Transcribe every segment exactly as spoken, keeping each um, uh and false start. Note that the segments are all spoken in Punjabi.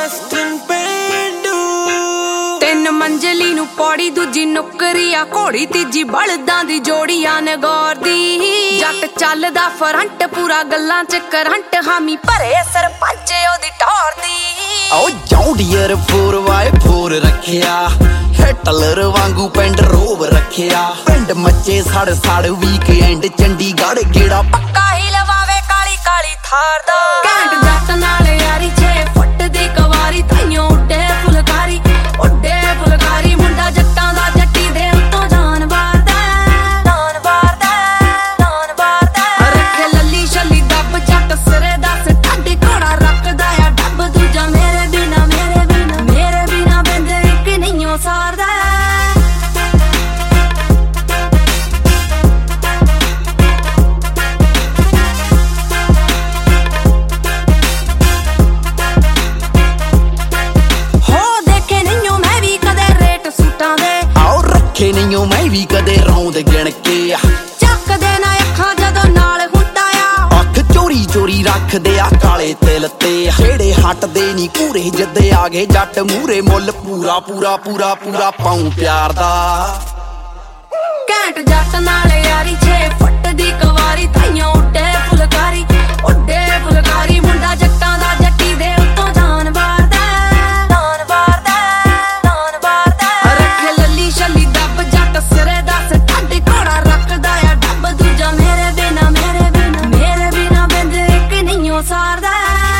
ਵੈਸਟਰਨ ਪੇਂਡੂ ਤਿੰਨ ਮੰਜ਼ਲੀ ਨੂੰ ਪੌੜੀ ਦੂਜੀ ਨੁਕਰੀ ਆ ਘੋੜੀ ਤੀਜੀ ਬਲਦਾਂ ਦੀ ਜੋੜੀ ਆ ਨਗੌਰ ਦੀ ਜੱਟ ਚੱਲਦਾ ਫਰੰਟ ਪੂਰਾ ਗੱਲਾਂ ਚ ਕਰੰਟ ਹਾਮੀ ਭਰੇ ਸਰਪੰਚ ਉਹਦੀ ਟੌਰ ਦੀ ਓ ਜੌਂਡੀਅਰ ਫੋਰ ਬਾਏ ਫੋਰ ਰੱਖਿਆ ਹਿਟਲਰ ਵਾਂਗੂ ਪਿੰਡ ਰੋਵ ਰੱਖਿਆ ਪਿੰਡ ਮੱਚੇ ਸੜ ਸੜ ਵੀਕਐਂਡ ਚੰਡੀਗੜ੍ਹ ਗੇੜਾ ਪੱਕਾ ਹੀ ਲਵਾਵੇ ਕਾਲੀ ਕਾਲੀ ਥਾਰ ਦਾ ਘੈਂਟ ਜੱਟ ਨਾਲ ਯਾਰੀ ਛੇ ਫੁੱਟ ਦੀ ਕਵਾਰੀ ਤਾਈਓ ਉੱਡੇ ਫੁਲਕਾਰੀ ਉੱਡੇ ਫੁਲਕਾਰੀ ਮੁੰਡਾ ਜੱਟਾਂ ਦਾ ਜੱਟੀ ਦੇ ਉੱਤੋਂ ਜਾਨ ਵਾਰਦਾ ਜਾਨ ਵਾਰਦਾ ਜਾਨ ਵਾਰਦਾ ਰੱਖੇ ਲੱਲੀ ਛੱਲੀ ਦੱਬ ਜੱਟ ਸਿਰੇ ਦੱਸ ਟੱਡੀ ਘੋੜਾ ਰੱਖਦਾ ਆ ਡੱਬ ਦੂਜਾ ਮੇਰੇ ਬਿਨਾ ਮੇਰੇ ਬਿਨਾ ਮੇਰੇ ਬਿਨਾ ਬੰਦੇ ਇੱਕ ਨਹੀਂ ਓ ਸਾਰਦਾ ਰੱਖੇ ਨਹੀਂ ਓ ਮੈਂ ਵੀ ਕਦੇ ਰੌਂਦ ਗਿਣ ਕੇ ਚੱਕਦੇ ਨਾ ਅੱਖਾਂ ਜਦੋਂ ਨਾਲ ਹੁੰਦਾ ਆ ਅੱਖ ਚੋਰੀ ਚੋਰੀ ਰੱਖਦੇ ਆ ਕਾਲੇ ਤਿਲ ਤੇ ਜਿਹੜੇ ਹਟਦੇ ਨਹੀਂ ਪੂਰੇ ਜੱਦੇ ਆ ਗਏ ਜੱਟ ਮੂਰੇ ਮੁੱਲ ਪੂਰਾ ਪੂਰਾ ਪੂਰਾ ਪੂਰਾ ਪਾਉ ਪਿਆਰ ਦਾ ਘੈਂਟ ਜੱਟ ਨਾਲ ਯਾਰੀ ਛੇ ਫੁੱਟ ਦੀ ਕਵਾਰੀ ਤਾਈਓ ਉੱਡੇ ਫੁਲਕਾਰੀ ਉੱਡੇ ਫੁਲਕਾਰੀ ਮੁੰਡਾ ਜੱਟਾਂ ਦਾ ਜੱਟੀ ਦੇ ਉੱਤੋਂ ਜਾਨ ਵਾਰਦਾ ਜਾਨ ਵਾਰਦਾ ਜਾਨ ਵਾਰਦਾ ਰੱਖੇ ਲੱਲੀ ਛੱਲੀ ਦੱਬ ਜੱਟ ਸਿਰੇ ਦੱਸ ਟੱਡੀ ਘੋੜਾ ਰੱਖਦਾ ਆ ਡੱਬ ਦੂਜਾ ਮੇਰੇ ਬਿਨਾ ਮੇਰੇ ਬਿਨਾ ਮੇਰੇ ਬਿਨਾ ਬੰਦ ਇੱਕ ਨਹੀਂ ਓ ਸਾਰਦਾ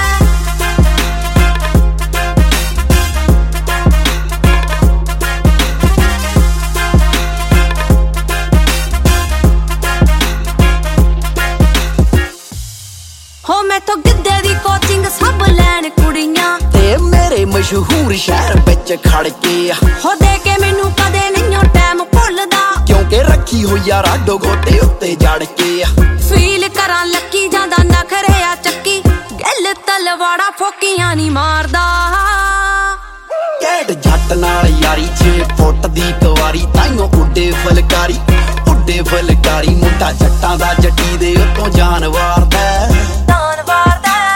ਹੋ ਮੈਥੋਂ ਗਿੱਧੇ ਦੀ ਕੋਚਿੰਗ ਸਭ ਲੈਣ ਕੁੜੀਆਂ ਤੇ ਮੇਰੇ ਮਸ਼ਹੂਰ ਸ਼ਹਿਰ ਵਿੱਚ ਖੜ ਕੇ ਹੋ ਦੇ ਕੇ ਮੈਨੂੰ ਕਦੇ ਨਹੀਂ ਓ ਟਾਈਮ ਭੁੱਲਦਾ ਕਿਉਂਕਿ ਰੱਖੀ ਹੋਈ ਆ ਰਾਡੋ ਗੋਤੇ ਉੱਤੇ ਜੜ ਕੇ ਫੀਲ ਕਰਾਂ ਲੱਕੀ ਜਾਂਦਾ ਨਖਰੇ ਆ ਚੱਕੀ ਗਿੱਲ ਤਲਵਾੜਾ ਫੋਕੀਆਂ ਨਹੀਂ ਮਾਰਦਾ ਘੈਂਟ ਜੱਟ ਨਾਲ ਯਾਰੀ ਛੇ ਫੁੱਟ ਦੀ ਕਵਾਰੀ ਤਾਈਓ ਉੱਡੇ ਫੁਲਕਾਰੀ ਉੱਡੇ ਫੁਲਕਾਰੀ ਮੁੰਡਾ ਜੱਟਾਂ ਦਾ ਜੱਟੀ ਦੇ ਉੱਤੋਂ ਜਾਨ ਵਾਰਦਾ ਜਾਨ ਵਾਰਦਾ